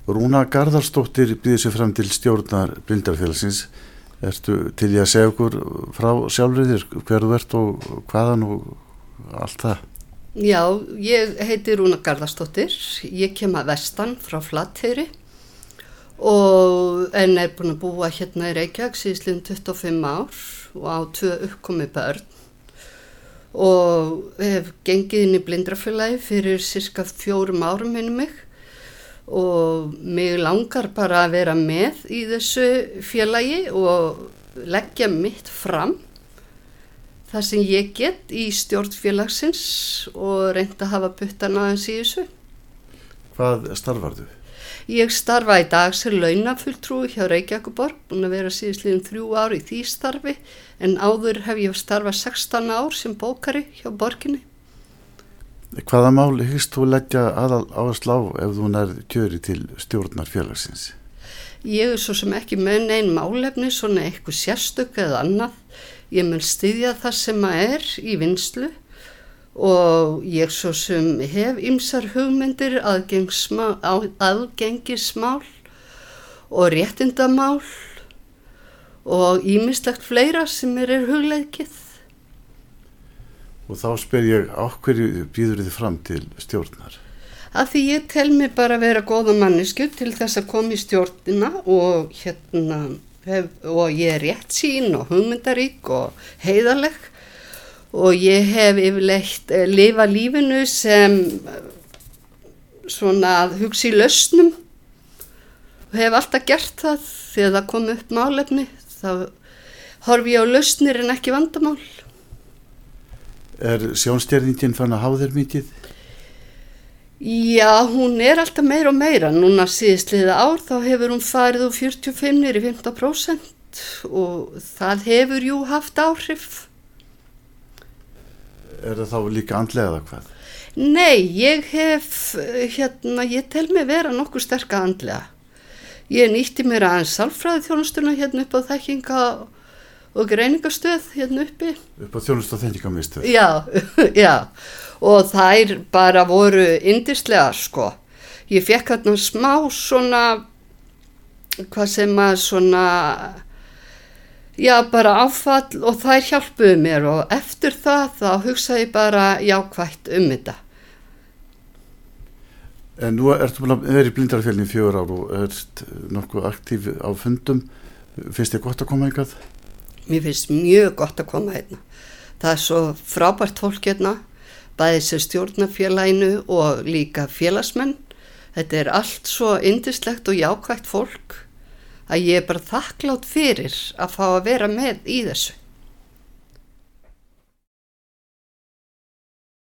Rúna Garðarsdóttir býður sig fram til stjórnar Blindrafélagsins. Ertu til í að segja okkur frá sjálfri þér, hver þú ert og hvaðan og allt það? Já, ég heiti Rúna Garðarsdóttir, ég kem að vestan frá Flateyri en búin að búa hérna í Reykjavík síðastliðin 25 ár og á 2 uppkomi börn og hef gengið inn í Blindrafélagi fyrir sirka 4 árum minnum mig og mig langar bara að vera með í þessu félagi og leggja mitt fram það sem ég get í stjórn félagsins og reynda að hafa puttan aðeins í þessu. Hvað starfarðu? Ég starfa í dag sem launafulltrúi hjá Reykjavíkurborg, búin að vera síðastliðin 3 ár í því starfi en áður hef ég starfað 16 ár sem bókari hjá borginni. Hvaða mál hyggst þú leggja áherslu á ef þú nærð kjöri til stjórnar félagsins? Ég svo sem ekki með nein málefni, svona eitthvað sérstök eða annað. Ég mun styðja það sem í vinnslu og ég svo sem hef ýmsar hugmyndir, aðgengismál og réttindamál og ýmislegt fleira sem er hugleikið. Og þá spyr ég, á hverju býður þið fram til stjórnar? Af því ég tel mig bara vera góða mannesku til þess að koma í stjórnina og og ég er réttsýn og hugmyndarík og heiðarleg og ég hef yfirleitt lifað lífinu sem svona að hugsa í lausnum og hef alltaf gert það þegar það kom upp málefni, þá horfi ég á lausnir en ekki vandamál. Er sjónstjerningin fann að hafa þér mikið? Já, hún er alltaf meira og meira. Núna síðastliðið ár þá hefur hún farið úr 45 niður í 15% og það hefur jú haft áhrif. Er það þá líka andlega eða hvað? Nei, ég tel mig vera nokkuð sterka andlega. Ég nýtti mér aðeins sálfræðiþjónustuna hérna upp á þekkinga og greiningastöð hérna uppi. Upp á þjónustu og þekkingarmiðstöð? Já, og þær bara voru yndislegar sko. Ég fekk hérna smá svona, hvað sem svona, bara áfall og þær hjálpuðu mér og eftir það þá hugsaði ég bara jákvætt þetta. En nú ertu búin að vera í Blindrafélaginu í 4 ár og ert nokkuð aktív á fundum. Finnst þér gott að koma hingað? Mér finnst mjög gott að koma hérna. Það er svo frábært fólk hérna, bæði sem stjórnarfélaginu og líka félagsmenn. Þetta er allt svo yndislegt og jákvætt fólk að ég er bara þakklátt fyrir að fá að vera með í þessu.